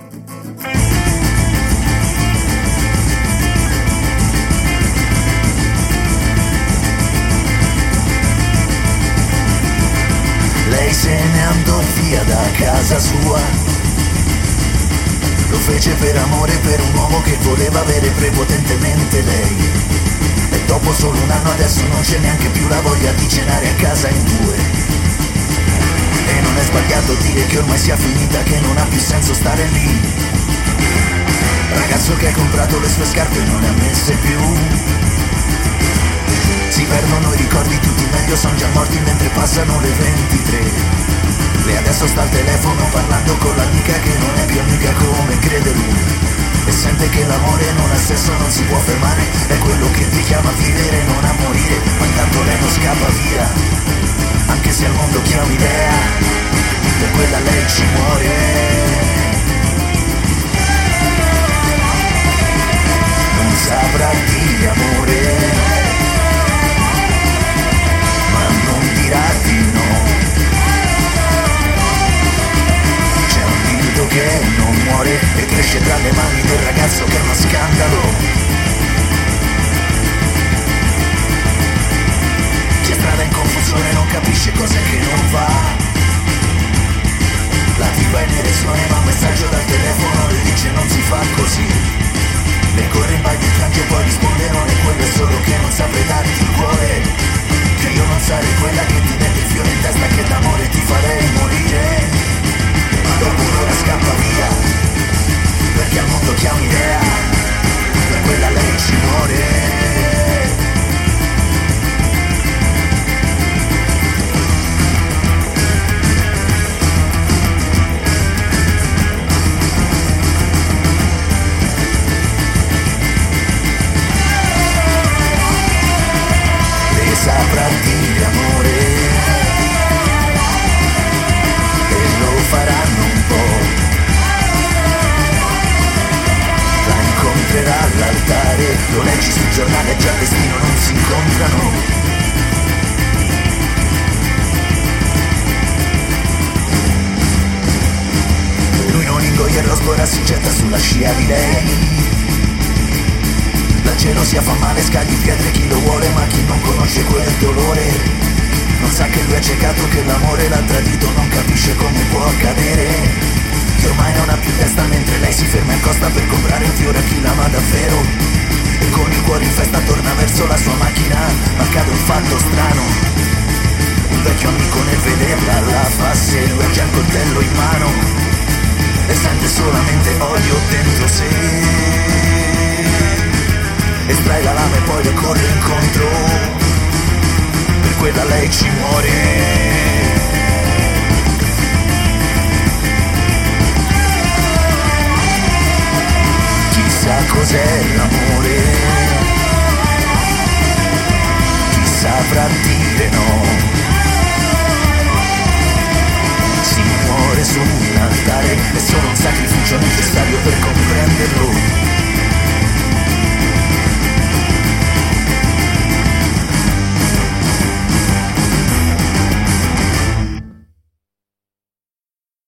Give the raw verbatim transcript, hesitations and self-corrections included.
Lei se ne andò via da casa sua, lo fece per amore, per un uomo che voleva avere prepotentemente lei. E dopo solo un anno adesso non c'è neanche più la voglia di cenare a casa in due. E non è sbagliato dire che ormai sia finita, che non ha più senso stare lì. Ragazzo che ha comprato le sue scarpe e non le ha messe più. Si perdono i ricordi, tutti meglio sono già morti mentre passano le ventitré. Lei adesso sta al telefono parlando con l'amica che non è più amica come crede lui. E sente che l'amore non ha senso, non si può fermare, è quello che ti chiama a vivere, non a morire. Ma intanto lei non scappa via, anche se al mondo chi ha un'idea, per quella lei ci muore. Non saprà di amore, ma non dirà di no. C'è un dildo che non muore e cresce tra le mani del ragazzo che è uno scandalo. Chi è strada in confusione non capisce cos'è che non va. La tipa in erezione ma un messaggio dal telefono le dice non si fa così. Le corre in bagno in e poi risponde non è quello, è solo che non saprei darti il cuore. Che io non sarei quella che ti mette il fiore in testa, che d'amore ti farei morire. Ma dopo un'ora scappa via, perché al mondo chi ha un'idea, per quella lei ci muore. Saprà dire amore e lo faranno un po'. La incontrerà all'altare, lo leggi sul giornale, già destino non si incontrano. Lui non ingoia il rosbora, si getta sulla scia di lei. La gelosia fa male, scagli pietre chi lo vuole, ma chi non conosce quel dolore non sa che lui è ciecato, che l'amore l'ha tradito, non capisce come può accadere. Che ormai non ha più testa mentre lei si ferma in costa per comprare un fiore a chi l'ama davvero. E con il cuore in festa torna verso la sua macchina, ma accade un fatto strano. Un vecchio amico nel vederla la fa se lui ha già il coltello in mano e sente solamente odio dentro sé. Estrae la lama e poi le corre incontro, per quella lei ci muore. Chissà cos'è l'amore,